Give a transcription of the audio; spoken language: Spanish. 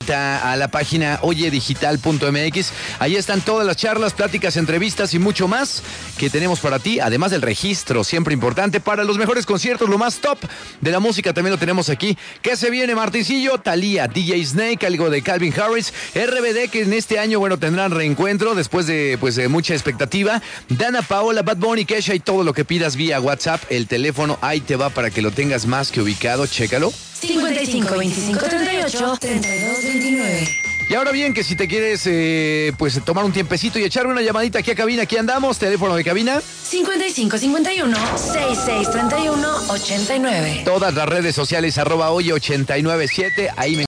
visita a la página oyedigital.mx. Ahí están todas las charlas, pláticas, entrevistas y mucho más que tenemos para ti, además del registro, siempre importante para los mejores conciertos, lo más top de la música también lo tenemos aquí. ¿Qué se viene, Martincillo? Thalía, DJ Snake, algo de Calvin Harris, RBD, que en este año, bueno, tendrán reencuentro después de, pues, de mucha expectativa. Dana Paola, Bad Bunny, Kesha y todo lo que pidas vía WhatsApp. El teléfono ahí te va para que lo tengas más que ubicado, chécalo. 55 25 38 32 29. Y ahora bien, que si te quieres pues tomar un tiempecito y echarme una llamadita aquí a cabina, aquí andamos, teléfono de cabina. 55 51 66 31 89. Todas las redes sociales, @oye897, ahí me